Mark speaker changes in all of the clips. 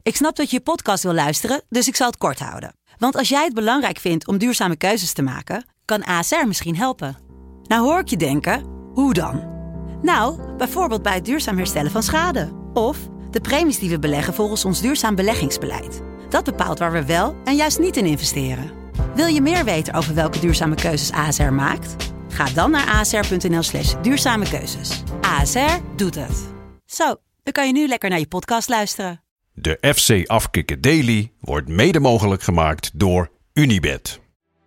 Speaker 1: Ik snap dat je podcast wil luisteren, dus ik zal het kort houden. Want als jij het belangrijk vindt om duurzame keuzes te maken, kan ASR misschien helpen. Nou hoor ik je denken, hoe dan? Nou, bijvoorbeeld bij het duurzaam herstellen van schade. Of de premies die we beleggen volgens ons duurzaam beleggingsbeleid. Dat bepaalt waar we wel en juist niet in investeren. Wil je meer weten over welke duurzame keuzes ASR maakt? Ga dan naar asr.nl/duurzame keuzes. ASR doet het. Zo, dan kan je nu lekker naar je podcast luisteren.
Speaker 2: De FC Afkikken Daily wordt mede mogelijk gemaakt door Unibet.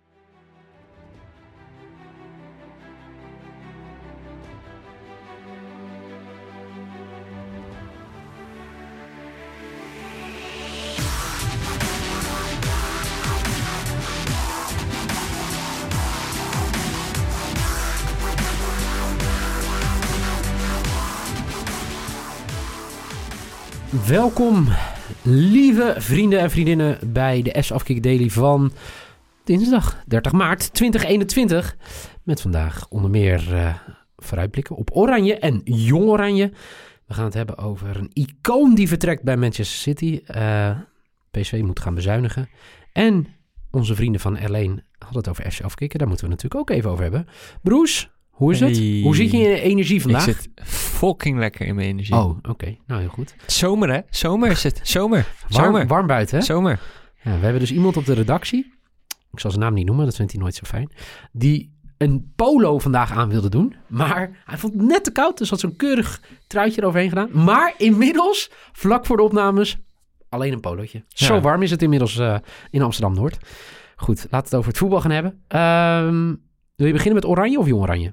Speaker 3: Welkom, lieve vrienden en vriendinnen, bij de FC Afkikken Daily van dinsdag 30 maart 2021. Met vandaag onder meer vooruitblikken op Oranje en Jong Oranje. We gaan het hebben over een icoon die vertrekt bij Manchester City. PSV moet gaan bezuinigen. En onze vrienden van L1 hadden het over FC Afkikken. Daar moeten we natuurlijk ook even over hebben. Broes, hoe is het?
Speaker 4: Hey.
Speaker 3: Hoe zit je in je energie vandaag?
Speaker 4: Ik zit fucking lekker in mijn energie.
Speaker 3: Oh, oké. Nou, heel goed.
Speaker 4: Zomer, hè? Zomer is het. Zomer.
Speaker 3: Warm buiten, hè?
Speaker 4: Zomer.
Speaker 3: Ja, we hebben dus iemand op de redactie, ik zal zijn naam niet noemen, dat vindt hij nooit zo fijn, die een polo vandaag aan wilde doen. Maar hij vond het net te koud, dus had zo'n keurig truitje eroverheen gedaan. Maar inmiddels, vlak voor de opnames, alleen een polootje.
Speaker 4: Ja.
Speaker 3: Zo warm is het inmiddels in Amsterdam-Noord. Goed, laten we het over het voetbal gaan hebben. Wil je beginnen met Oranje of Jong Oranje?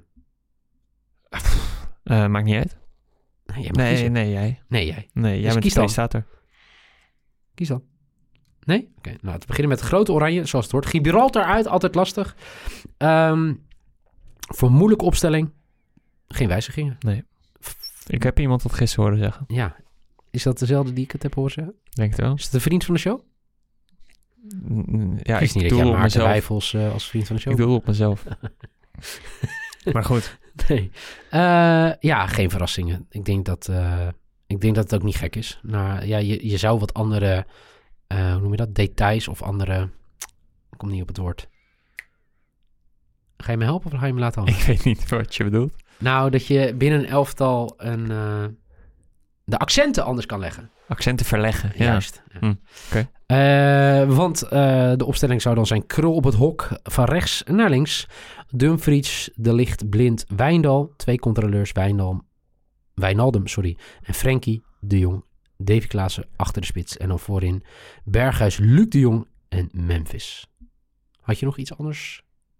Speaker 4: Maakt niet uit.
Speaker 3: Nee, jij mag kiezen.
Speaker 4: Nee, jij.
Speaker 3: Nee, jij.
Speaker 4: Nee, jij
Speaker 3: Dus
Speaker 4: bent
Speaker 3: kies
Speaker 4: de
Speaker 3: dan.
Speaker 4: presentator.
Speaker 3: Kies dan. Nee? Oké, nou, laten we beginnen met het grote Oranje, zoals het hoort. Gibraltar uit, altijd lastig. Voor moeilijke opstelling, geen wijzigingen.
Speaker 4: Nee. Ik heb iemand dat gisteren horen zeggen.
Speaker 3: Ja, is dat dezelfde die ik het heb horen zeggen?
Speaker 4: Denk het wel.
Speaker 3: Is het een vriend van de show?
Speaker 4: Ja,
Speaker 3: Ik
Speaker 4: ik
Speaker 3: niet dat
Speaker 4: doe
Speaker 3: jij
Speaker 4: op
Speaker 3: Maarten
Speaker 4: mezelf.
Speaker 3: Wijfels als vriend van de show.
Speaker 4: Ik doe op mezelf. Maar goed.
Speaker 3: Nee. Ja, geen verrassingen. Ik denk dat het ook niet gek is. Nou, ja, je zou wat andere, hoe noem je dat? Details of andere... Ik kom niet op het woord. Ga je me helpen of ga je me laten handelen?
Speaker 4: Ik weet niet wat je bedoelt.
Speaker 3: Nou, dat je binnen een elftal de accenten anders kan leggen.
Speaker 4: Accenten verleggen. Ja.
Speaker 3: Juist. Ja.
Speaker 4: Oké.
Speaker 3: Want de opstelling zou dan zijn Krul op het hok van rechts naar links. Dumfries, De Ligt, Blind, Wijndal. 2 controleurs, Wijnaldum, en Frenkie, De Jong, Davy Klaassen achter de spits. En dan voorin Berghuis, Luc de Jong en Memphis. Had je nog iets anders?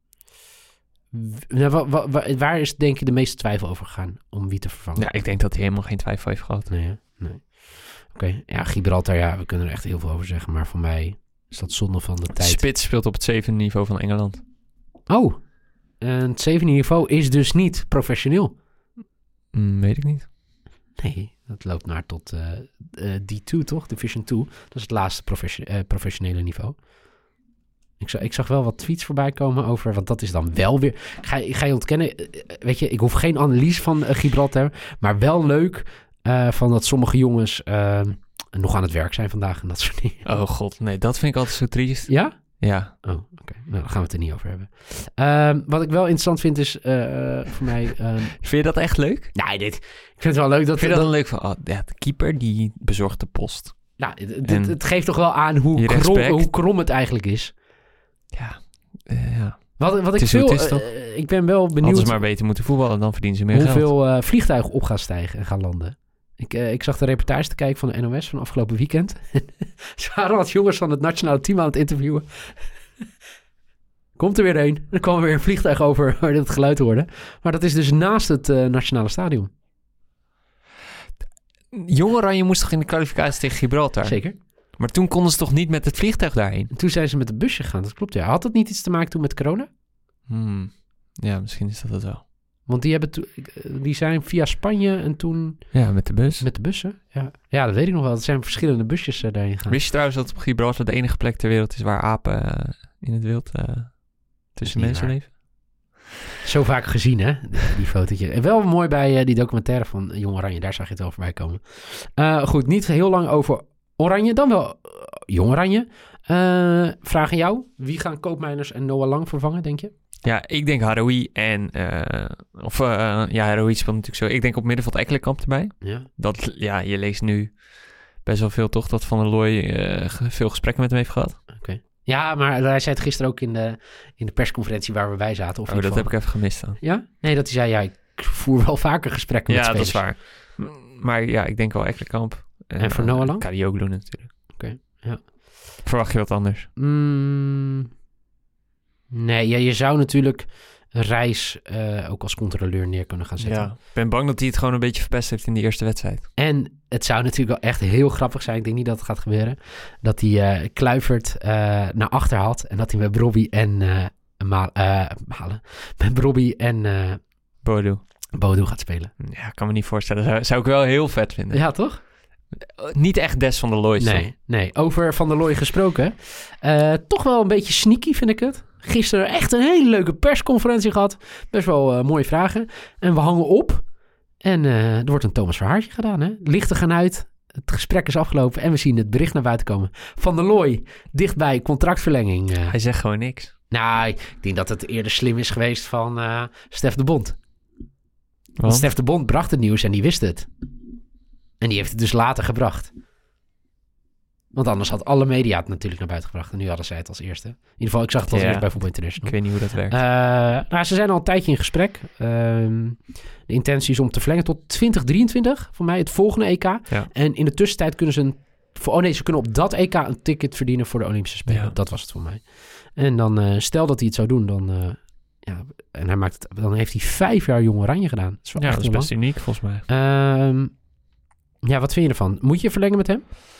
Speaker 3: Waar is denk je de meeste twijfel over gegaan om wie te vervangen?
Speaker 4: Ja, ik denk dat hij helemaal geen twijfel heeft gehad.
Speaker 3: Nee, hè? Nee. Oké, ja, Gibraltar, ja, we kunnen er echt heel veel over zeggen. Maar voor mij is dat zonde van de tijd.
Speaker 4: Spits speelt op het 7e niveau van Engeland.
Speaker 3: Oh, en het 7e niveau is dus niet professioneel.
Speaker 4: Weet ik niet.
Speaker 3: Nee, dat loopt naar tot D2, toch? Division 2. Dat is het laatste professionele niveau. Ik zag wel wat tweets voorbij komen over... Want dat is dan wel weer... Ik ga je ontkennen... Weet je, ik hoef geen analyse van Gibraltar... Maar wel leuk van dat sommige jongens... nog aan het werk zijn vandaag en dat soort dingen.
Speaker 4: Oh god, nee, dat vind ik altijd zo triest.
Speaker 3: Ja?
Speaker 4: Ja.
Speaker 3: Oh, oké. Nou, dan gaan we het er niet over hebben. Wat ik wel interessant vind is voor mij...
Speaker 4: Vind je dat echt leuk?
Speaker 3: Nee, ik vind het wel leuk dat...
Speaker 4: Vind je dat dan leuk van... de keeper die bezorgt de post.
Speaker 3: Nou, het geeft toch wel aan hoe krom het eigenlijk is.
Speaker 4: Ja, ja.
Speaker 3: Wat ik
Speaker 4: is
Speaker 3: veel...
Speaker 4: hoe het is, toch?
Speaker 3: Ik ben wel benieuwd...
Speaker 4: Hadden ze maar beter moeten voetballen, dan verdienen ze meer geld.
Speaker 3: Hoeveel vliegtuigen op gaan stijgen en gaan landen. Ik zag de reportage te kijken van de NOS van afgelopen weekend. Ze waren wat jongens van het nationale team aan het interviewen. Komt er weer een. Er kwam weer een vliegtuig over waar het geluid hoorde. Maar dat is dus naast het nationale stadion.
Speaker 4: Jong Oranje moest toch in de kwalificatie tegen Gibraltar?
Speaker 3: Zeker.
Speaker 4: Maar toen konden ze toch niet met het vliegtuig daarheen?
Speaker 3: En toen zijn ze met de busje gegaan, dat klopt. Ja. Had dat niet iets te maken toen met corona?
Speaker 4: Ja, misschien is dat het wel.
Speaker 3: Want die zijn via Spanje en toen...
Speaker 4: Ja, met de bus.
Speaker 3: Met de bussen, ja. Ja, dat weet ik nog wel. Het zijn verschillende busjes daarheen gaan.
Speaker 4: Wist je trouwens dat op Gibraltar de enige plek ter wereld is waar apen in het wild tussen mensen leven?
Speaker 3: Zo vaak gezien, hè? Die fotootje. En wel mooi bij die documentaire van Jong Oranje. Daar zag je het wel voorbij komen. Goed, niet heel lang over Oranje, dan wel Jong Oranje. Vraag aan jou. Wie gaan Koopmeiners en Noah Lang vervangen, denk je?
Speaker 4: Ja, ik denk Haroui en... Haroui speelt natuurlijk zo. Ik denk op middenveld Ekkelenkamp erbij.
Speaker 3: Ja.
Speaker 4: Je leest nu best wel veel toch dat Van der Looy veel gesprekken met hem heeft gehad.
Speaker 3: Oké. Ja, maar hij zei het gisteren ook in de persconferentie waar we bij zaten. Of
Speaker 4: dat heb ik even gemist dan.
Speaker 3: Ja? Nee, dat hij zei, ik voer wel vaker gesprekken met spelers.
Speaker 4: Ja, dat is waar. Maar ja, ik denk wel Ekkelenkamp.
Speaker 3: En voor Noah Lang?
Speaker 4: Karioglu natuurlijk.
Speaker 3: Oké, ja.
Speaker 4: Verwacht je wat anders?
Speaker 3: Nee, je zou natuurlijk Reis ook als controleur neer kunnen gaan zetten.
Speaker 4: Ja, ik ben bang dat hij het gewoon een beetje verpest heeft in die eerste wedstrijd.
Speaker 3: En het zou natuurlijk wel echt heel grappig zijn, ik denk niet dat het gaat gebeuren, dat hij Kluivert naar achter had en dat hij met Brobby en met Brobby en Boadu gaat spelen.
Speaker 4: Ja, kan me niet voorstellen. Zou ik wel heel vet vinden.
Speaker 3: Ja, toch?
Speaker 4: Niet echt Des van der Looy.
Speaker 3: Nee. Over Van der Looy gesproken. Toch wel een beetje sneaky, vind ik het. Gisteren echt een hele leuke persconferentie gehad. Best wel mooie vragen. En we hangen op. En er wordt een Thomas Verhaartje gedaan. Hè? Lichten gaan uit. Het gesprek is afgelopen. En we zien het bericht naar buiten komen. Van der Looy, dichtbij contractverlenging.
Speaker 4: Hij zegt gewoon niks.
Speaker 3: Nou, ik denk dat het eerder slim is geweest van Stef de Bond. Want Stef de Bond bracht het nieuws en die wist het. En die heeft het dus later gebracht. Want anders had alle media het natuurlijk naar buiten gebracht. En nu hadden zij het als eerste. In ieder geval, ik zag het als eerst bij Voetbal International.
Speaker 4: Ik weet niet hoe dat werkt.
Speaker 3: Ze zijn al een tijdje in gesprek. De intentie is om te verlengen tot 2023. Voor mij het volgende EK.
Speaker 4: Ja.
Speaker 3: En in de tussentijd kunnen ze kunnen op dat EK een ticket verdienen voor de Olympische Spelen.
Speaker 4: Ja.
Speaker 3: Dat was het voor mij. En dan stel dat hij het zou doen, en hij dan heeft hij 5 jaar Jong Oranje gedaan. Dat is wel echt
Speaker 4: dat is best uniek volgens mij.
Speaker 3: Wat vind je ervan? Moet je verlengen met hem?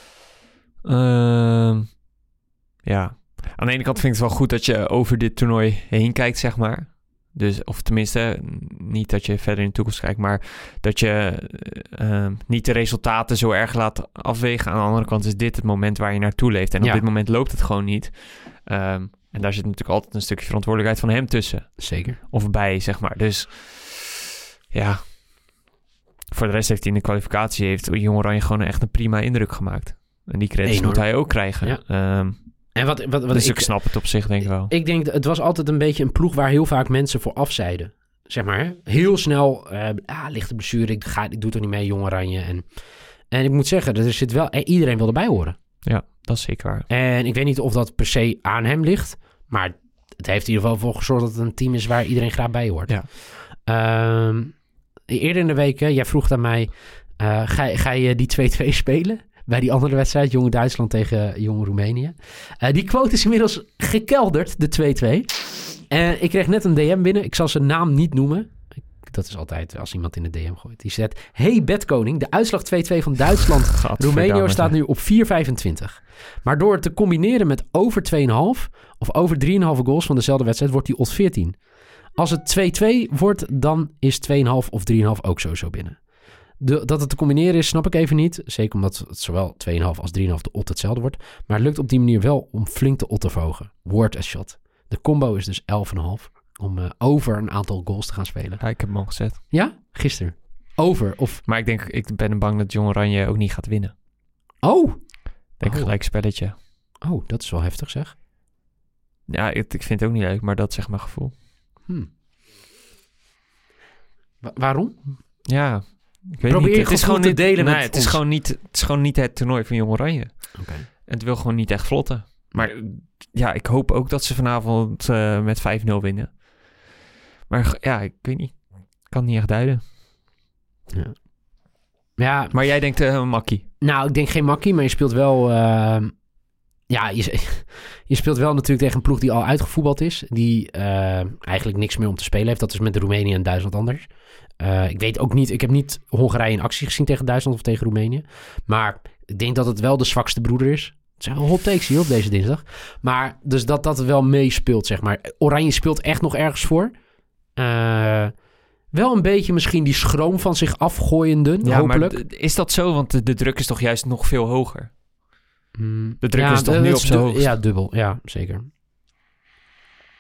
Speaker 4: Ja. Aan de ene kant vind ik het wel goed dat je over dit toernooi heen kijkt, zeg maar. Dus, of tenminste, niet dat je verder in de toekomst kijkt, maar dat je niet de resultaten zo erg laat afwegen. Aan de andere kant is dit het moment waar je naartoe leeft. En op dit moment loopt het gewoon niet. En daar zit natuurlijk altijd een stukje verantwoordelijkheid van hem tussen.
Speaker 3: Zeker.
Speaker 4: Of bij, zeg maar. Dus ja, voor de rest heeft hij in de kwalificatie Jong Oranje gewoon echt een prima indruk gemaakt. En die credits moet hij ook krijgen. Ja.
Speaker 3: En wat
Speaker 4: dus ik snap het op zich denk ik wel.
Speaker 3: Ik denk, het was altijd een beetje een ploeg waar heel vaak mensen voor afzeiden. Zeg maar, hè? Heel snel, lichte blessure, ik doe er niet mee, Jong Oranje. En ik moet zeggen, er zit wel, iedereen wil erbij horen.
Speaker 4: Ja, dat is zeker waar.
Speaker 3: En ik weet niet of dat per se aan hem ligt, maar het heeft in ieder geval voor gezorgd dat het een team is waar iedereen graag bij hoort.
Speaker 4: Ja.
Speaker 3: Eerder in de week, jij vroeg aan mij, ga je die 2-2 spelen? Bij die andere wedstrijd, Jong Duitsland tegen Jong Roemenië. Die quote is inmiddels gekelderd, de 2-2. Ik kreeg net een DM binnen. Ik zal zijn naam niet noemen. Dat is altijd als iemand in de DM gooit. Die zegt, hey Bedkoning, de uitslag 2-2 van Duitsland. Roemenië staat nu op 4,25. Maar door het te combineren met over 2,5 of over 3,5 goals van dezelfde wedstrijd, wordt die odds 14. Als het 2-2 wordt, dan is 2,5 of 3,5 ook sowieso binnen. Dat het te combineren is, snap ik even niet. Zeker omdat het zowel 2,5 als 3,5 de odd hetzelfde wordt. Maar het lukt op die manier wel om flink de odd te verhogen. Word as shot. De combo is dus 11,5 om over een aantal goals te gaan spelen.
Speaker 4: Ja, ik heb hem al gezet.
Speaker 3: Ja? Gisteren. Over of...
Speaker 4: Maar ik ben bang dat Jong Oranje ook niet gaat winnen.
Speaker 3: Oh!
Speaker 4: Gelijk spelletje.
Speaker 3: Oh, dat is wel heftig zeg.
Speaker 4: Ja, ik vind het ook niet leuk, maar dat is zeg mijn gevoel.
Speaker 3: Waarom?
Speaker 4: Ja...
Speaker 3: Probeer je het is gewoon te delen met
Speaker 4: het is gewoon niet het toernooi van Jong Oranje.
Speaker 3: Okay.
Speaker 4: En het wil gewoon niet echt vlotten. Maar ja, ik hoop ook dat ze vanavond met 5-0 winnen. Maar ja, ik weet niet. Ik kan het niet echt duiden.
Speaker 3: Ja.
Speaker 4: Maar jij denkt makkie.
Speaker 3: Nou, ik denk geen makkie, maar je speelt wel... je speelt wel natuurlijk tegen een ploeg die al uitgevoetbald is. Die eigenlijk niks meer om te spelen heeft. Dat is met de Roemenië en Duitsland anders. Ik weet ook niet, ik heb niet Hongarije in actie gezien tegen Duitsland of tegen Roemenië. Maar ik denk dat het wel de zwakste broeder is. Het zijn wel hot takes hier op deze dinsdag. Maar dus dat wel meespeelt, zeg maar. Oranje speelt echt nog ergens voor. Wel een beetje misschien die schroom van zich afgooiende, hopelijk.
Speaker 4: Maar is dat zo? Want de druk is toch juist nog veel hoger? De druk is toch nu op zijn hoogst?
Speaker 3: Ja, dubbel. Ja, zeker.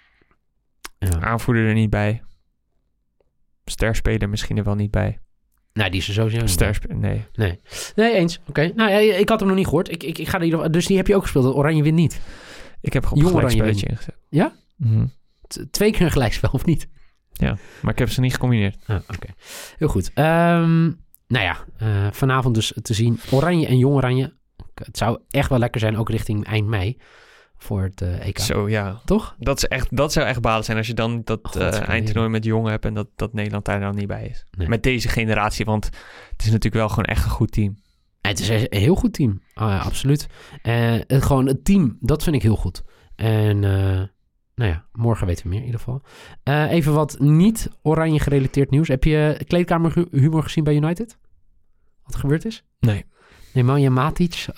Speaker 4: Ja. Aanvoerder er niet bij. Sterspeler misschien er wel niet bij.
Speaker 3: Nou, die is er sowieso niet.
Speaker 4: Nee.
Speaker 3: Nee, eens. Oké. Nou, ik had hem nog niet gehoord. Ik ga er dus die heb je ook gespeeld. Oranje wint niet.
Speaker 4: Ik heb gewoon een gelijkspelletje ingezet.
Speaker 3: Ja?
Speaker 4: Mhm.
Speaker 3: 2 keer een gelijkspel, of niet?
Speaker 4: Ja, maar ik heb ze niet gecombineerd.
Speaker 3: Oké. Heel goed. Vanavond dus te zien Oranje en Jong Oranje. Het zou echt wel lekker zijn, ook richting eind mei. Voor het EK.
Speaker 4: Zo, ja.
Speaker 3: Toch?
Speaker 4: Dat zou echt balen zijn als je dan dat eindtoernooi met Jong hebt... en dat Nederland daar dan niet bij is.
Speaker 3: Nee.
Speaker 4: Met deze generatie, want het is natuurlijk wel gewoon echt een goed team.
Speaker 3: Het is een heel goed team. Absoluut. Gewoon het team, dat vind ik heel goed. En morgen weten we meer in ieder geval. Even wat niet oranje gerelateerd nieuws. Heb je kleedkamerhumor gezien bij United? Wat er gebeurd is?
Speaker 4: Nee.
Speaker 3: Nemanja Matic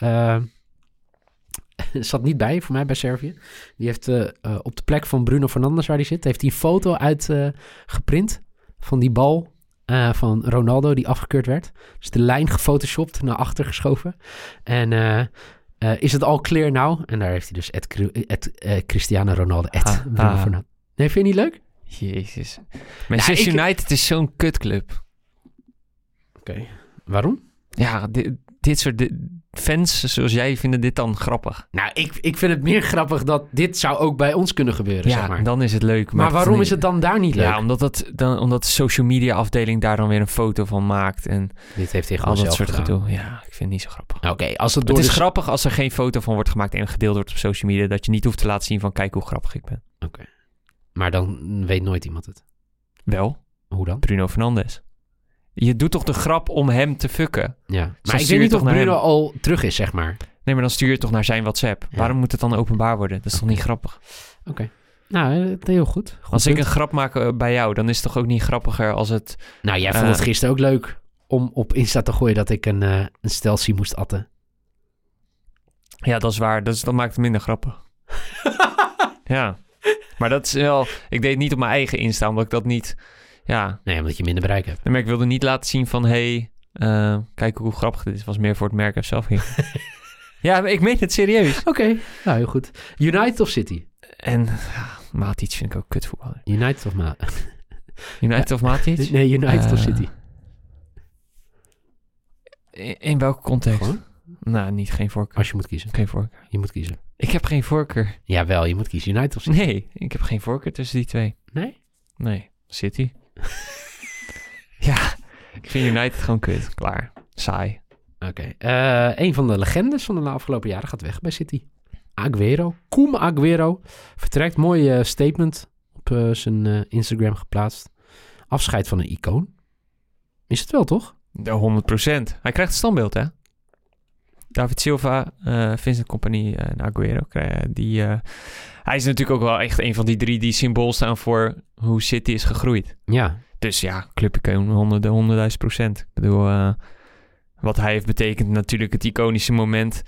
Speaker 3: zat niet bij, voor mij, bij Servië. Die heeft op de plek van Bruno Fernandes, waar hij zit, heeft hij een foto uitgeprint van die bal van Ronaldo die afgekeurd werd. Dus de lijn gefotoshopt, naar achter geschoven. En is het al clear now? En daar heeft hij dus Cristiano Ronaldo, Bruno Fernandes. Nee, vind je niet leuk?
Speaker 4: Jezus. Manchester United is zo'n kutclub.
Speaker 3: Oké. Waarom?
Speaker 4: Ja, dit soort fans zoals jij vinden dit dan grappig.
Speaker 3: Nou, ik vind het meer grappig dat dit zou ook bij ons kunnen gebeuren, zeg maar.
Speaker 4: Dan is het leuk.
Speaker 3: Maar waarom is het dan daar niet leuk?
Speaker 4: Ja, omdat de social media afdeling daar dan weer een foto van maakt. En
Speaker 3: dit heeft hij gewoon
Speaker 4: al dat
Speaker 3: zelf
Speaker 4: soort
Speaker 3: gedaan.
Speaker 4: gedoe. Ja, ik vind het niet zo grappig.
Speaker 3: Oké,
Speaker 4: het is grappig als er geen foto van wordt gemaakt en gedeeld wordt op social media. Dat je niet hoeft te laten zien van kijk hoe grappig ik ben.
Speaker 3: Oké. Maar dan weet nooit iemand het.
Speaker 4: Wel.
Speaker 3: Hoe dan?
Speaker 4: Bruno Fernandes. Je doet toch de grap om hem te fucken?
Speaker 3: Ja. Maar ik weet niet of Bruno al terug is, zeg maar.
Speaker 4: Nee, maar dan stuur je het toch naar zijn WhatsApp. Ja. Waarom moet het dan openbaar worden? Dat is toch niet grappig?
Speaker 3: Oké. Nou, heel goed.
Speaker 4: Als ik een grap maak bij jou, dan is het toch ook niet grappiger als het...
Speaker 3: Nou, jij vond het gisteren ook leuk om op Insta te gooien dat ik een stelsie moest atten.
Speaker 4: Ja, dat is waar. Dat maakt het minder grappig. Ja. Maar dat is wel... Ik deed het niet op mijn eigen Insta, omdat ik dat niet... Ja.
Speaker 3: Nee, omdat je minder bereik hebt.
Speaker 4: Nee, maar ik wilde niet laten zien van... kijk hoe grappig dit is. Het was meer voor het merk zelf ging. Ja, ik meen het serieus.
Speaker 3: Oké. Nou, heel goed. United of City?
Speaker 4: En Matic vind ik ook kutvoetballer.
Speaker 3: United of
Speaker 4: United of Matic?
Speaker 3: Nee, United of City.
Speaker 4: In welke context?
Speaker 3: Gewoon?
Speaker 4: Nou, geen voorkeur.
Speaker 3: Als je moet kiezen.
Speaker 4: Geen voorkeur.
Speaker 3: Je moet kiezen.
Speaker 4: Ik heb geen voorkeur.
Speaker 3: Jawel, je moet kiezen. United of City?
Speaker 4: Nee, ik heb geen voorkeur tussen die twee.
Speaker 3: Nee?
Speaker 4: Nee, City. Ja, ik vind United gewoon kut. Klaar. Saai.
Speaker 3: Oké. Een van de legendes van de afgelopen jaren gaat weg bij City. Aguero. Koem Aguero. Vertrekt. Mooi statement op zijn Instagram geplaatst. Afscheid van een icoon. Is het wel, toch?
Speaker 4: 100%. Hij krijgt het standbeeld, hè? David Silva, Vincent Kompany en Aguero. Hij is natuurlijk ook wel echt een van die 3 die symbool staan voor hoe City is gegroeid.
Speaker 3: Ja.
Speaker 4: Dus ja, clubicoon 100.000%. Ik bedoel, wat hij heeft betekend natuurlijk het iconische moment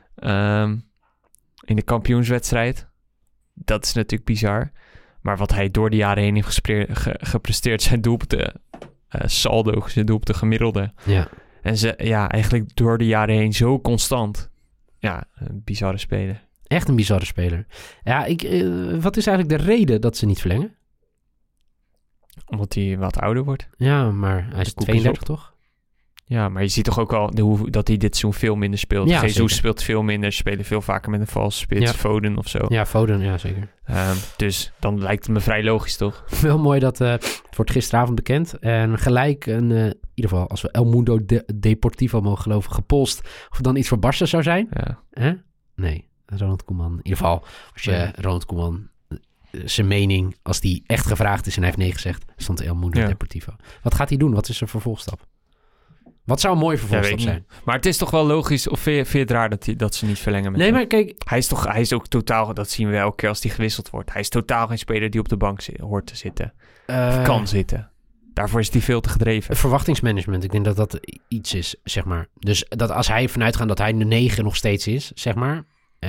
Speaker 4: in de kampioenswedstrijd. Dat is natuurlijk bizar. Maar wat hij door de jaren heen heeft gepresteerd, zijn doelpunten saldo, zijn doelpunten gemiddelde.
Speaker 3: Ja.
Speaker 4: En eigenlijk door de jaren heen zo constant. Ja, een bizarre speler.
Speaker 3: Echt een bizarre speler. Ja, wat is eigenlijk de reden dat ze niet verlengen?
Speaker 4: Omdat hij wat ouder wordt.
Speaker 3: Ja, maar hij is 32 toch?
Speaker 4: Ja, maar je ziet toch ook wel dat hij dit seizoen veel minder speelt.
Speaker 3: Ja,
Speaker 4: Jesus speelt veel minder. Ze spelen veel vaker met een valse spits. Ja. Foden of zo.
Speaker 3: Ja, Foden, ja zeker.
Speaker 4: Dus dan lijkt het me vrij logisch, toch?
Speaker 3: Wel mooi dat het wordt gisteravond bekend. En gelijk, in ieder geval als we El Mundo Deportivo mogen geloven, gepolst of het dan iets voor Barca zou zijn.
Speaker 4: Ja.
Speaker 3: Nee, Ronald Koeman. In ieder geval, als je Ronald Koeman zijn mening, als die echt gevraagd is en hij heeft nee gezegd, stond El Mundo Deportivo. Wat gaat hij doen? Wat is zijn vervolgstap? Wat zou een mooie vervolgstap zijn?
Speaker 4: Maar het is toch wel logisch, of vind je het raar dat ze niet verlengen met hem?
Speaker 3: Maar kijk...
Speaker 4: Hij is ook totaal, dat zien we elke keer als hij gewisseld wordt. Hij is totaal geen speler die op de bank hoort te zitten. Of kan zitten. Daarvoor is hij veel te gedreven.
Speaker 3: Verwachtingsmanagement, ik denk dat dat iets is, zeg maar. Dus dat als hij vanuit gaat dat hij de 9 nog steeds is, zeg maar,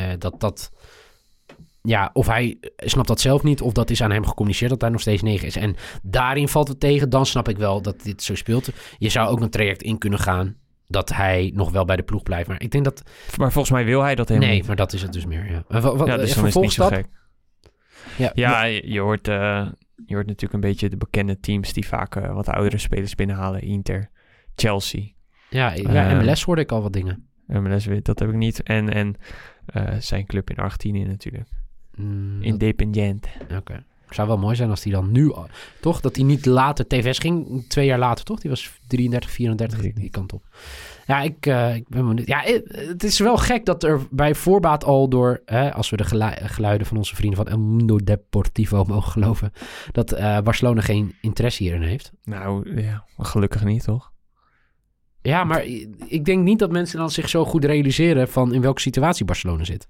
Speaker 3: ja, of hij snapt dat zelf niet, of dat is aan hem gecommuniceerd dat hij nog steeds 9 is. En daarin valt het tegen, dan snap ik wel dat dit zo speelt. Je zou ook een traject in kunnen gaan dat hij nog wel bij de ploeg blijft. Maar ik denk dat...
Speaker 4: Maar volgens mij wil hij dat helemaal niet.
Speaker 3: Nee, maar dat is het dus meer, ja.
Speaker 4: Dus dan is het niet zo gek.
Speaker 3: Ja,
Speaker 4: je hoort natuurlijk een beetje de bekende teams die vaak wat oudere spelers binnenhalen. Inter, Chelsea.
Speaker 3: Ja, MLS hoorde ik al wat dingen.
Speaker 4: MLS, dat heb ik niet. En zijn club in Argentinië natuurlijk. Independiente.
Speaker 3: Oké. Zou wel mooi zijn als hij dan nu... Toch? Dat hij niet later TVS ging. 2 jaar later, toch? Die was 33, 34. Die kant op. Ja, ik ben benieuwd. Ja, het is wel gek dat er bij voorbaat al door... als we de geluiden van onze vrienden van El Mundo Deportivo mogen geloven... dat Barcelona geen interesse hierin heeft.
Speaker 4: Nou, ja. Gelukkig niet, toch?
Speaker 3: Ja, maar ik denk niet dat mensen dan zich zo goed realiseren... van in welke situatie Barcelona zit.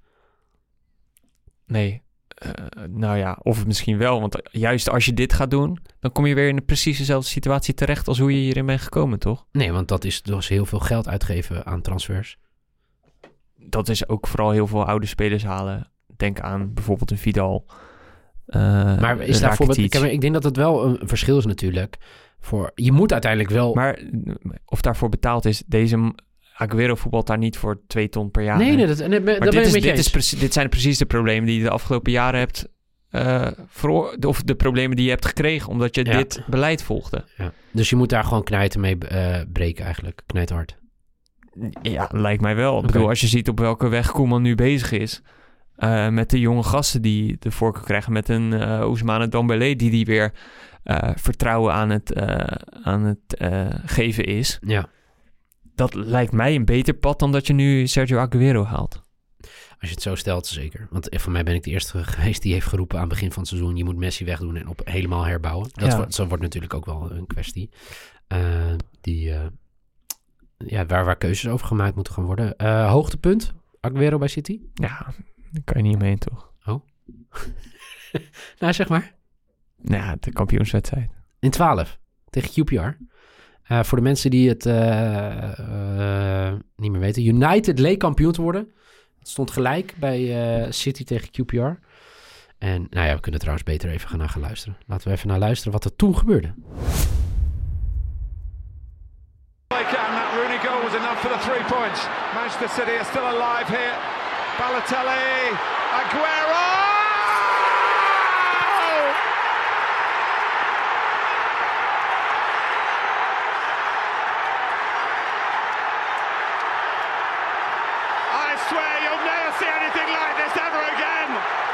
Speaker 4: Nee. Nou ja, of misschien wel. Want juist als je dit gaat doen... dan kom je weer in precies dezelfde situatie terecht... als hoe je hierin bent gekomen, toch?
Speaker 3: Nee, want dat is dus heel veel geld uitgeven aan transfers.
Speaker 4: Dat is ook vooral heel veel oude spelers halen. Denk aan bijvoorbeeld een Vidal.
Speaker 3: Maar is daar bijvoorbeeld... Ik denk dat het wel een verschil is natuurlijk. Je moet uiteindelijk wel...
Speaker 4: Maar of daarvoor betaald is... Deze Aguero voetbalt daar niet voor 2 ton per jaar.
Speaker 3: Nee, dit
Speaker 4: zijn precies de problemen die je de afgelopen jaren hebt... of de problemen die je hebt gekregen... omdat je dit beleid volgde.
Speaker 3: Ja. Dus je moet daar gewoon knijten mee breken eigenlijk. Knijthard.
Speaker 4: Ja, lijkt mij wel. Okay. Ik bedoel, als je ziet op welke weg Koeman nu bezig is... met de jonge gasten die de voorkeur krijgen... met een Ousmane Dembélé die weer vertrouwen aan het geven is...
Speaker 3: Ja.
Speaker 4: Dat lijkt mij een beter pad dan dat je nu Sergio Aguero haalt.
Speaker 3: Als je het zo stelt, zeker. Want voor mij ben ik de eerste geweest die heeft geroepen aan het begin van het seizoen... je moet Messi wegdoen en helemaal herbouwen. Dat wordt natuurlijk ook wel een kwestie. Waar keuzes over gemaakt moeten gaan worden. Hoogtepunt, Aguero bij City?
Speaker 4: Ja, daar kan je niet omheen, toch?
Speaker 3: Oh. Nou, zeg maar.
Speaker 4: Nou, de kampioenswedstrijd.
Speaker 3: In 12, tegen QPR. Voor de mensen die het niet meer weten. United leek kampioen te worden. Het stond gelijk bij City tegen QPR. En nou ja, we kunnen trouwens beter even gaan luisteren. Laten we even naar luisteren wat er toen gebeurde.
Speaker 5: Rooney goal was enough for the 3 points. Manchester City are still alive here. Balotelli, Aguero! You'll never see anything like this ever again.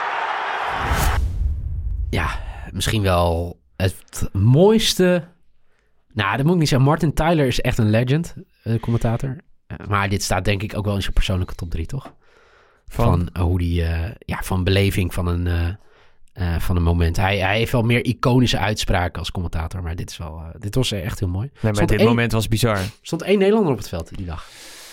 Speaker 3: Ja, misschien wel het mooiste... Nou, dat moet ik niet zeggen. Martin Tyler is echt een legend, commentator. Maar dit staat denk ik ook wel in zijn persoonlijke top 3, toch? Van hoe die... van beleving van een moment. Hij heeft wel meer iconische uitspraken als commentator. Maar dit was echt heel mooi.
Speaker 4: Nee, maar dit moment was bizar.
Speaker 3: Stond 1 Nederlander op het veld die dag.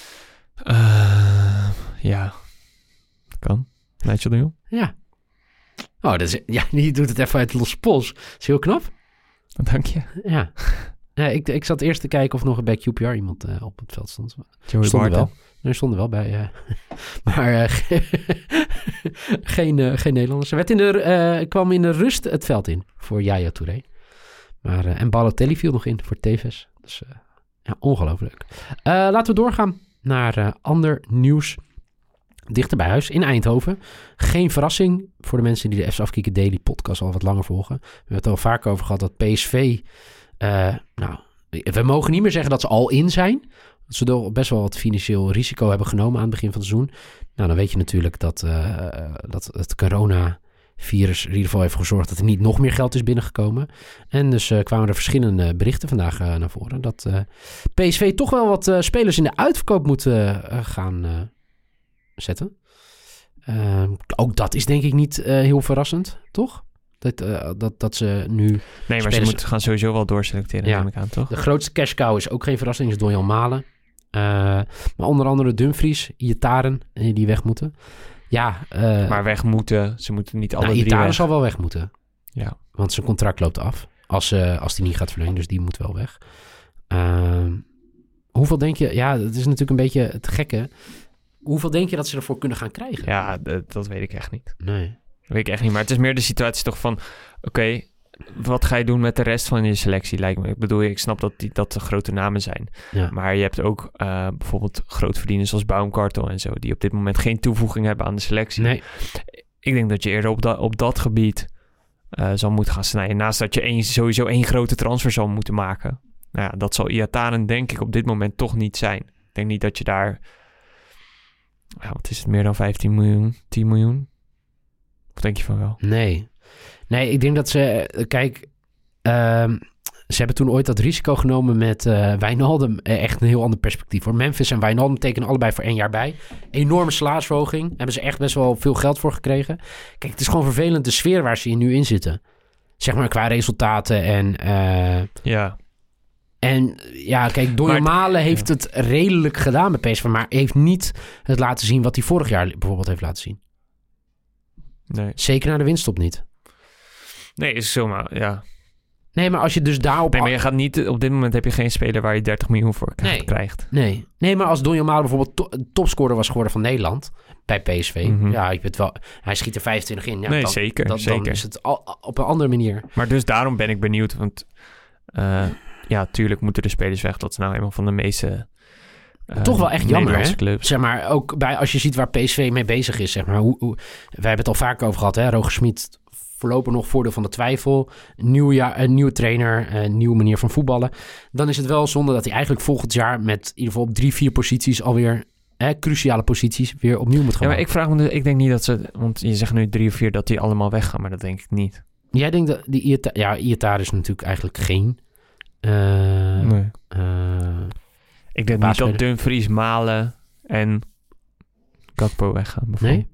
Speaker 4: Ja, kan. Nigel de Jong?
Speaker 3: Ja. Oh, die doet het even uit los pols. Dat is heel knap.
Speaker 4: Dank je.
Speaker 3: Ja. Ik zat eerst te kijken of nog bij QPR iemand op het veld stond. Er stonden wel bij. Maar geen Nederlanders. Er kwam in de rust het veld in voor Yaya Touré. En Balotelli viel nog in voor Tevez. Dus ongelooflijk. Laten we doorgaan naar ander nieuws. Dichter bij huis in Eindhoven. Geen verrassing voor de mensen die de FC Afkikken Daily podcast al wat langer volgen. We hebben het al vaak over gehad dat PSV... we mogen niet meer zeggen dat ze al in zijn. Dat ze best wel wat financieel risico hebben genomen aan het begin van het seizoen. Nou, dan weet je natuurlijk dat het coronavirus in ieder geval heeft gezorgd dat er niet nog meer geld is binnengekomen. En dus kwamen er verschillende berichten vandaag naar voren. Dat PSV toch wel wat spelers in de uitverkoop moet gaan zetten. Ook dat is denk ik niet heel verrassend, toch? Dat ze nu...
Speaker 4: Nee, maar ze gaan sowieso wel doorselecteren, neem ik aan, toch?
Speaker 3: De grootste cash cow is ook geen verrassing, is Donjan Malen. Maar onder andere Dumfries, Iataren, die weg moeten. Ja.
Speaker 4: Maar weg moeten, ze moeten niet alle drie weg.
Speaker 3: Iataren zal wel weg moeten.
Speaker 4: Ja.
Speaker 3: Want zijn contract loopt af. Als die niet gaat verlengen, dus die moet wel weg. Hoeveel denk je... Ja, dat is natuurlijk een beetje het gekke. Hoeveel denk je dat ze ervoor kunnen gaan krijgen?
Speaker 4: Ja, dat weet ik echt niet.
Speaker 3: Nee.
Speaker 4: Dat weet ik echt niet. Maar het is meer de situatie toch van... Oké, wat ga je doen met de rest van je selectie, lijkt me. Ik bedoel, ik snap dat de grote namen zijn.
Speaker 3: Ja.
Speaker 4: Maar je hebt ook bijvoorbeeld grootverdieners zoals Baumgartel en zo... die op dit moment geen toevoeging hebben aan de selectie.
Speaker 3: Nee.
Speaker 4: Ik denk dat je eerder op dat gebied zal moeten gaan snijden. Naast dat je sowieso één grote transfer zal moeten maken... Nou ja, dat zal Iataren denk ik op dit moment toch niet zijn. Ik denk niet dat je daar... Ja, wat is het, meer dan 15 miljoen, 10 miljoen? Of denk je van wel?
Speaker 3: Nee, ik denk dat ze... Kijk, ze hebben toen ooit dat risico genomen met Wijnaldum. Echt een heel ander perspectief hoor. Memphis en Wijnaldum tekenen allebei voor 1 jaar bij. Enorme salarisverhoging. Hebben ze echt best wel veel geld voor gekregen. Kijk, het is gewoon vervelend de sfeer waar ze nu in zitten. Zeg maar qua resultaten en...
Speaker 4: Ja.
Speaker 3: En ja, kijk, Donny Malen heeft het redelijk gedaan met PSV, maar heeft niet het laten zien wat hij vorig jaar bijvoorbeeld heeft laten zien.
Speaker 4: Nee.
Speaker 3: Zeker naar de winststop niet.
Speaker 4: Nee, is zomaar, ja.
Speaker 3: Nee, maar als je dus daarop...
Speaker 4: Nee, maar je gaat niet... Op dit moment heb je geen speler waar je 30 miljoen voor krijgt.
Speaker 3: Nee, maar als Donny Malen bijvoorbeeld topscorer was geworden van Nederland bij PSV...
Speaker 4: Mm-hmm.
Speaker 3: Ja, ik weet wel... Hij schiet er 25 in. Ja,
Speaker 4: nee,
Speaker 3: dan,
Speaker 4: zeker.
Speaker 3: Dan is het op een andere manier.
Speaker 4: Maar dus daarom ben ik benieuwd, want... ja, tuurlijk moeten de spelers weg. Dat is nou eenmaal van de meeste...
Speaker 3: Toch wel echt jammer, hè?
Speaker 4: Clubs.
Speaker 3: Zeg maar, ook als je ziet waar PSV mee bezig is, zeg maar. Wij hebben het al vaak over gehad, hè? Roger Schmid, voorlopig nog voordeel van de twijfel. Een nieuwe trainer, een nieuwe manier van voetballen. Dan is het wel zonde dat hij eigenlijk volgend jaar met in ieder geval op 3-4 posities alweer... cruciale posities weer opnieuw moet gaan.
Speaker 4: Ja, maar ik vraag me, ik denk niet dat ze... Want je zegt nu 3 of 4 dat die allemaal weggaan, maar dat denk ik niet.
Speaker 3: Jij denkt dat die Iataren is natuurlijk eigenlijk geen...
Speaker 4: nee. Ik denk niet dat Dumfries, Malen en Gakpo weggaan.
Speaker 3: Nee?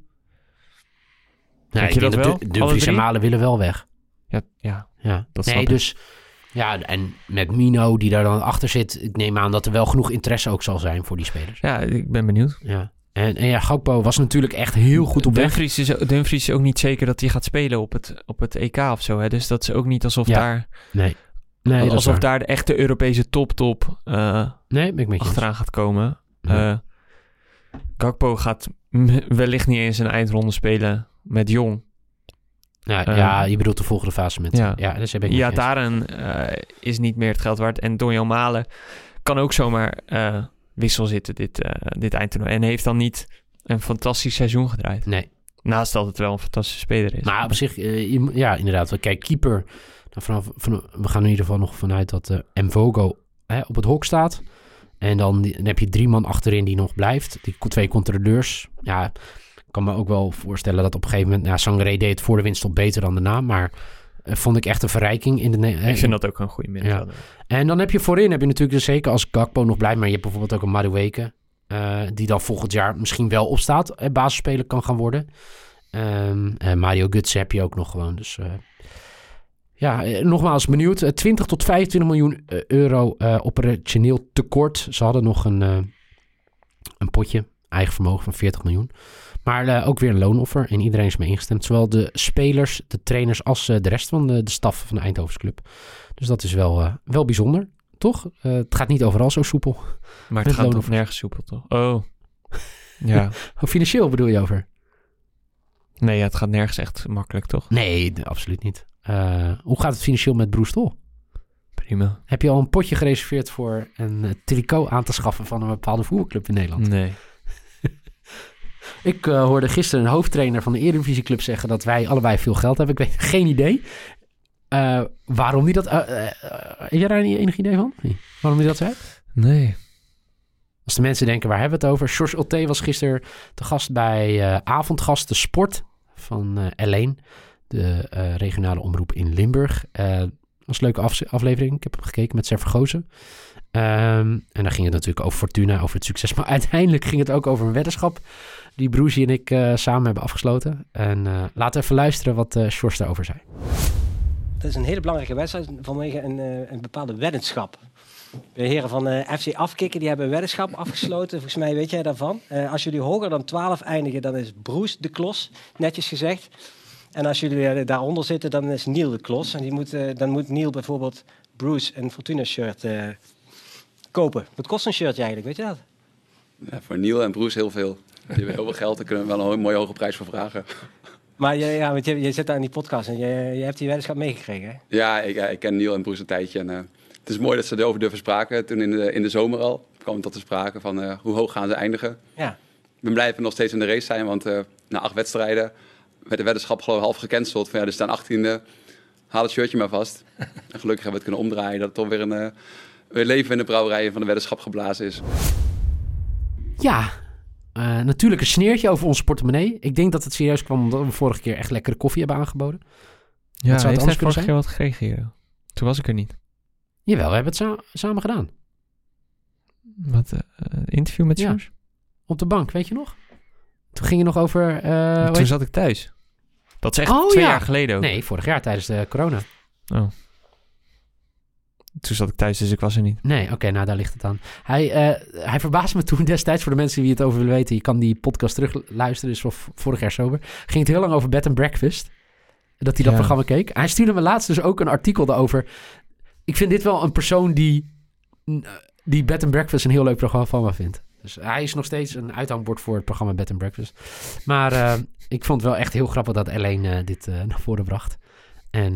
Speaker 4: Denk je dat wel?
Speaker 3: Dumfries en Malen willen wel weg.
Speaker 4: Ja. Dat
Speaker 3: nee, dus... Ja, en met Mino die daar dan achter zit... Ik neem aan dat er wel genoeg interesse ook zal zijn voor die spelers.
Speaker 4: Ja, ik ben benieuwd.
Speaker 3: Ja. En ja, Gakpo was natuurlijk echt heel goed op weg.
Speaker 4: Dumfries is ook niet zeker dat hij gaat spelen op het EK of zo. Hè? Dus dat is ook niet alsof daar...
Speaker 3: Nee,
Speaker 4: alsof daar de echte Europese top
Speaker 3: ben ik met je
Speaker 4: achteraan gaat komen. Gakpo gaat wellicht niet eens een eindronde spelen met Jong.
Speaker 3: Ja, je bedoelt de volgende fase met... Ja, dus heb ik
Speaker 4: Iataren is niet meer het geld waard. En Donny Malen kan ook zomaar wissel zitten dit eindtoernooi. En heeft dan niet een fantastisch seizoen gedraaid.
Speaker 3: Nee.
Speaker 4: Naast dat het wel een fantastische speler is.
Speaker 3: Maar op zich, ja, inderdaad. Kijk, keeper... we gaan in ieder geval nog vanuit dat Mvogo op het hok staat. En dan heb je 3 man achterin die nog blijft. Die 2 controleurs. Ja, ik kan me ook wel voorstellen dat op een gegeven moment... Sangaré deed het voor de winststop beter dan daarna. Maar vond ik echt een verrijking. Ik
Speaker 4: vind dat ook een goede middenvelder.
Speaker 3: Ja. En dan heb je voorin, natuurlijk dus zeker als Gakpo nog blijft. Maar je hebt bijvoorbeeld ook een Madueke. Die dan volgend jaar misschien wel opstaat. Basisspeler kan gaan worden. Mario Götze heb je ook nog gewoon. Dus... Ja, nogmaals benieuwd. 20 tot 25 miljoen euro operationeel tekort. Ze hadden nog een potje, eigen vermogen van 40 miljoen. Maar ook weer een loonoffer en iedereen is mee ingestemd. Zowel de spelers, de trainers als de rest van de staf van de Eindhovense club. Dus dat is wel bijzonder, toch? Het gaat niet overal zo soepel.
Speaker 4: Maar het gaat toch nergens soepel, toch? Oh, ja.
Speaker 3: Financieel bedoel je over?
Speaker 4: Nee, het gaat nergens echt makkelijk, toch?
Speaker 3: Nee, absoluut niet. Hoe gaat het financieel met Broes Tol?
Speaker 4: Prima.
Speaker 3: Heb je al een potje gereserveerd voor een tricot aan te schaffen van een bepaalde voetbalclub in Nederland?
Speaker 4: Nee.
Speaker 3: Ik hoorde gisteren een hoofdtrainer van de Eredivisieclub zeggen dat wij allebei veel geld hebben. Ik weet geen idee waarom die dat... heb jij daar enig idee van? Nee. Waarom die dat zei?
Speaker 4: Nee.
Speaker 3: Als de mensen denken, waar hebben we het over? George Ulte was gisteren te gast bij Avondgast de Sport van L1. De regionale omroep in Limburg. Was een leuke aflevering. Ik heb hem gekeken met Ser Vergozen. En dan ging het natuurlijk over Fortuna, over het succes. Maar uiteindelijk ging het ook over een weddenschap die Broesie en ik samen hebben afgesloten. En laten we even luisteren wat Sjors daarover zei.
Speaker 6: Dat is een hele belangrijke wedstrijd vanwege een bepaalde weddenschap. De heren van FC Afkikken die hebben een weddenschap afgesloten. Volgens mij weet jij daarvan. Als jullie hoger dan 12 eindigen, dan is Broes de klos, netjes gezegd. En als jullie daaronder zitten, dan is Niel de klos. En dan moet Niel bijvoorbeeld Bruce een Fortuna shirt kopen. Wat kost een shirtje eigenlijk, weet je dat?
Speaker 7: Ja, voor Niel en Bruce heel veel. Die hebben heel veel geld, daar kunnen we wel een mooie hoge prijs voor vragen.
Speaker 6: Maar want je zit daar in die podcast en je hebt die weddenschap meegekregen, hè? Ja,
Speaker 7: ik ken Niel en Bruce een tijdje. En, het is mooi dat ze erover durven spraken. Toen in de zomer al kwam het tot de sprake van hoe hoog gaan ze eindigen. Ja. Ik ben blij dat we nog steeds in de race zijn, want na 8 wedstrijden... werd de weddenschap geloof ik half gecanceld. Van, er staan 18e, haal het shirtje maar vast. En gelukkig hebben we het kunnen omdraaien. Dat het toch weer weer leven in de brouwerijen van de weddenschap geblazen is.
Speaker 3: Ja, natuurlijk een sneertje over onze portemonnee. Ik denk dat het serieus kwam omdat we vorige keer echt lekkere koffie hebben aangeboden.
Speaker 4: Ja,
Speaker 3: zou het
Speaker 4: heeft
Speaker 3: anders
Speaker 4: hij
Speaker 3: kunnen
Speaker 4: vorige keer wat gekregen hier? Toen was ik er niet.
Speaker 3: Jawel, we hebben het samen gedaan.
Speaker 4: Wat, interview met
Speaker 3: Ja.
Speaker 4: George?
Speaker 3: Op de bank, weet je nog? Toen ging je nog over...
Speaker 4: Toen zat ik thuis. Dat is echt 2 jaar geleden ook.
Speaker 3: Nee, vorig jaar tijdens de corona.
Speaker 4: Oh. Toen zat ik thuis, dus ik was er niet.
Speaker 3: Nee, oké, nou daar ligt het aan. Hij verbaasde me toen destijds, voor de mensen die het over willen weten. Je kan die podcast terug luisteren, dus vorig jaar sober. Ging het heel lang over Bed and Breakfast. Dat hij dat programma keek. Hij stuurde me laatst dus ook een artikel daarover. Ik vind dit wel een persoon die Bed and Breakfast een heel leuk programma van me vindt. Dus hij is nog steeds een uithangbord voor het programma Bed and Breakfast. Maar ik vond het wel echt heel grappig dat Elaine dit naar voren bracht. En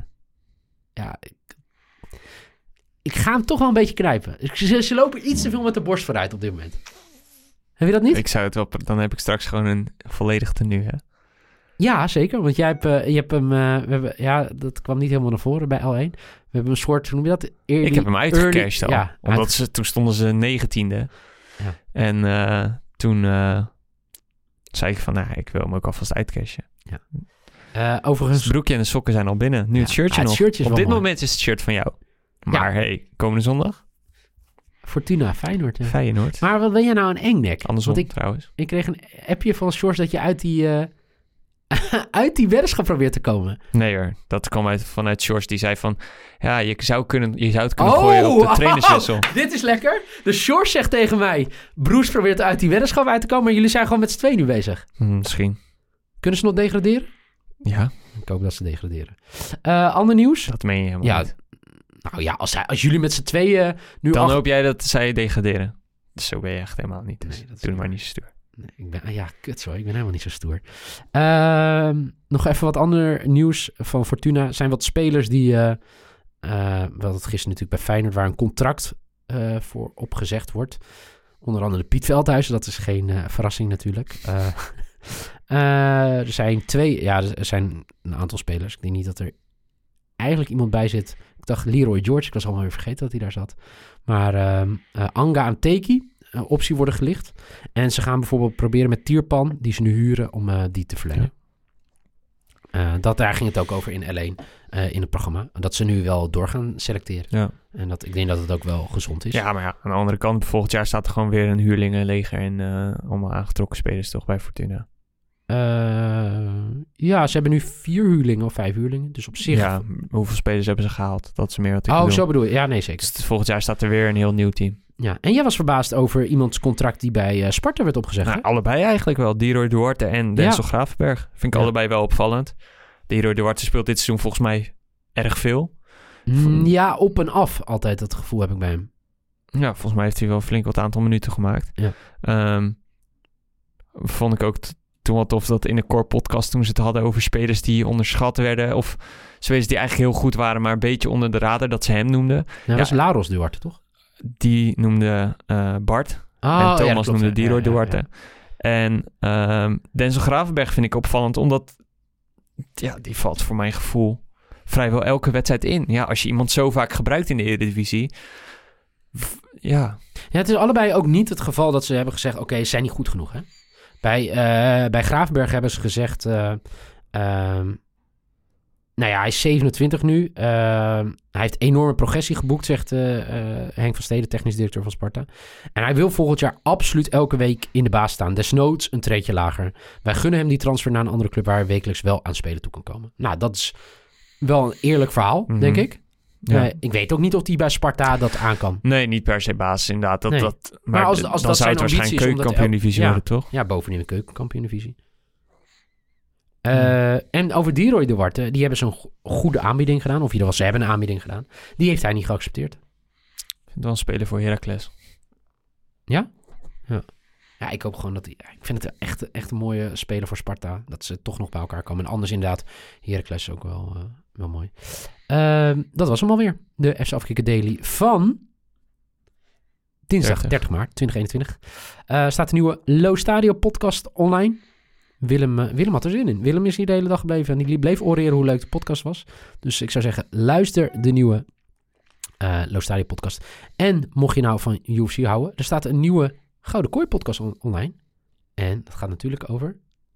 Speaker 3: ik ga hem toch wel een beetje knijpen. Ze lopen iets te veel met de borst vooruit op dit moment. Heb je dat niet?
Speaker 4: Ik zou het wel... Dan heb ik straks gewoon een volledig tenue, hè?
Speaker 3: Ja, zeker. Want je hebt hem... dat kwam niet helemaal naar voren bij L1. We hebben een soort... Hoe noem je dat?
Speaker 4: Ik heb hem uitgecashed al.
Speaker 3: Ja,
Speaker 4: omdat toen stonden ze 19e.
Speaker 3: Ja.
Speaker 4: En toen zei ik van... Nou, ik wil hem ook alvast uitcashen.
Speaker 3: Ja. Overigens...
Speaker 4: Het broekje en de sokken zijn al binnen. Nu het shirtje nog.
Speaker 3: Shirtje is
Speaker 4: op dit
Speaker 3: mooi.
Speaker 4: moment is het shirt van jou. Maar komende zondag?
Speaker 3: Fortuna, Feyenoord. Ja.
Speaker 4: Feyenoord.
Speaker 3: Maar wat ben jij nou een engnek?
Speaker 4: Andersom trouwens.
Speaker 3: Ik kreeg een appje van George dat je uit die weddenschap probeert te komen.
Speaker 4: Nee hoor, dat kwam vanuit George. Die zei van, ja, je zou het kunnen gooien op de trainerswissel.
Speaker 3: Dit is lekker. Dus George zegt tegen mij, Broes probeert uit die weddenschap uit te komen, maar jullie zijn gewoon met z'n tweeën nu bezig.
Speaker 4: Misschien.
Speaker 3: Kunnen ze nog degraderen?
Speaker 4: Ja.
Speaker 3: Ik hoop dat ze degraderen. Ander nieuws?
Speaker 4: Dat meen je helemaal niet.
Speaker 3: Nou ja, als jullie met z'n tweeën nu...
Speaker 4: Dan hoop jij dat zij degraderen. Dus zo ben je echt helemaal niet. Dus
Speaker 3: Nee,
Speaker 4: doe maar niet zo stoer.
Speaker 3: Nee, ik ben helemaal niet zo stoer. Nog even wat ander nieuws van Fortuna. Zijn wat spelers die... we hadden het gisteren natuurlijk bij Feyenoord... waar een contract voor opgezegd wordt. Onder andere Piet Veldhuizen. Dat is geen verrassing natuurlijk. Er zijn er zijn een aantal spelers. Ik denk niet dat er eigenlijk iemand bij zit. Ik dacht Leroy George. Ik was allemaal weer vergeten dat hij daar zat. Maar Anga en Teki... optie worden gelicht. En ze gaan bijvoorbeeld proberen met Tierpan, die ze nu huren, om die te verlengen. Ja. Daar ging het ook over in L1 in het programma. Dat ze nu wel door gaan selecteren. Ja. En ik denk dat het ook wel gezond is.
Speaker 4: Ja, maar ja, aan de andere kant, volgend jaar staat er gewoon weer een huurlingenleger en allemaal aangetrokken spelers toch bij Fortuna.
Speaker 3: Ja, ze hebben nu 4 huurlingen of 5 huurlingen. Dus op zich...
Speaker 4: Ja, hoeveel spelers hebben ze gehaald? Dat is meer wat ik bedoel.
Speaker 3: Zo bedoel je. Ja, nee, zeker.
Speaker 4: Dus volgend jaar staat er weer een heel nieuw team.
Speaker 3: Ja, en jij was verbaasd over iemands contract die bij Sparta werd opgezegd,
Speaker 4: Nou, allebei eigenlijk wel. Leroy Duarte en Denzel Gravenberg. Vind ik allebei wel opvallend. Leroy Duarte speelt dit seizoen volgens mij erg veel.
Speaker 3: Ja, op en af altijd, dat gevoel heb ik bij hem.
Speaker 4: Ja, volgens mij heeft hij wel flink wat aantal minuten gemaakt. Ja. Vond ik ook toen wat tof dat in de Core podcast toen ze het hadden over spelers die onderschat werden. Of spelers die eigenlijk heel goed waren, maar een beetje onder de radar, dat ze hem noemden.
Speaker 3: Dat was Laros Duarte, toch?
Speaker 4: Die noemde Bart. En Thomas noemde Leroy Duarte. En Denzel Gravenberg vind ik opvallend, omdat die valt voor mijn gevoel vrijwel elke wedstrijd in. Ja, als je iemand zo vaak gebruikt in de Eredivisie. Ja, het
Speaker 3: is allebei ook niet het geval dat ze hebben gezegd, oké, ze zijn niet goed genoeg, hè? Bij Gravenberg hebben ze gezegd... hij is 27 nu. Hij heeft enorme progressie geboekt, zegt Henk van Steden, technisch directeur van Sparta. En hij wil volgend jaar absoluut elke week in de baas staan. Desnoods een treedje lager. Wij gunnen hem die transfer naar een andere club waar hij wekelijks wel aan spelen toe kan komen. Nou, dat is wel een eerlijk verhaal, denk ik. Ja. Ik weet ook niet of hij bij Sparta dat aan kan.
Speaker 4: Nee, niet per se basis inderdaad. Maar
Speaker 3: als
Speaker 4: dan
Speaker 3: dat
Speaker 4: zou
Speaker 3: zijn
Speaker 4: het waarschijnlijk keukenkampioen-divisie worden, toch?
Speaker 3: Ja, bovenin de keukenkampioen-divisie. En over Leroy Duarte, die hebben zo'n goede aanbieding gedaan. Of ze hebben een aanbieding gedaan. Die heeft hij niet geaccepteerd.
Speaker 4: Ik vind het wel een speler voor Heracles.
Speaker 3: Ja? Ja, ik hoop gewoon dat hij... Ik vind het echt een mooie speler voor Sparta. Dat ze toch nog bij elkaar komen. En anders inderdaad, Heracles is ook wel mooi. Dat was hem alweer. De FC Afkikken Daily van dinsdag 30 maart 2021. Staat een nieuwe Low Stadio podcast online. Willem had er zin in. Willem is hier de hele dag gebleven. En die bleef oreren hoe leuk de podcast was. Dus ik zou zeggen, luister de nieuwe Low Stadio podcast. En mocht je nou van UFC houden, er staat een nieuwe Gouden Kooi podcast online. En dat gaat natuurlijk over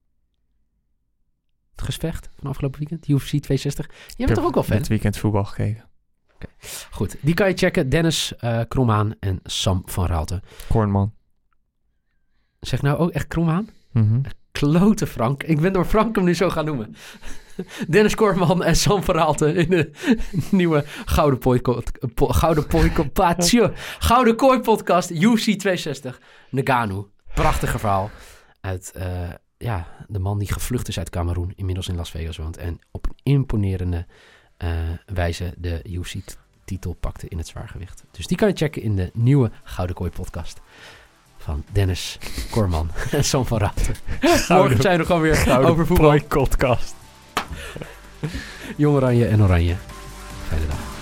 Speaker 3: het gevecht van afgelopen weekend, UFC 260. Jij bent toch ook wel fan?
Speaker 4: Het weekend voetbal gekeken.
Speaker 3: Okay. Goed, die kan je checken. Dennis Kromhaan en Sam van Raalte.
Speaker 4: Kornman.
Speaker 3: Zeg nou ook echt Kromhaan?
Speaker 4: Mm-hmm.
Speaker 3: Klote Frank. Ik ben door Frank hem nu zo gaan noemen. Dennis Korman en Sam van Raalte in de nieuwe Gouden Kooi podcast UFC 260. Ngannou. Prachtig verhaal uit de man die gevlucht is uit Kameroen, inmiddels in Las Vegas woont en op een imponerende wijze de UFC-titel pakte in het zwaargewicht. Dus die kan je checken in de nieuwe Gouden Kooi podcast van Dennis Korman en Sam van Raalte. Morgen zijn we gewoon weer over voetbal.
Speaker 4: Podcast.
Speaker 3: Jong Oranje en Oranje. Fijne dag.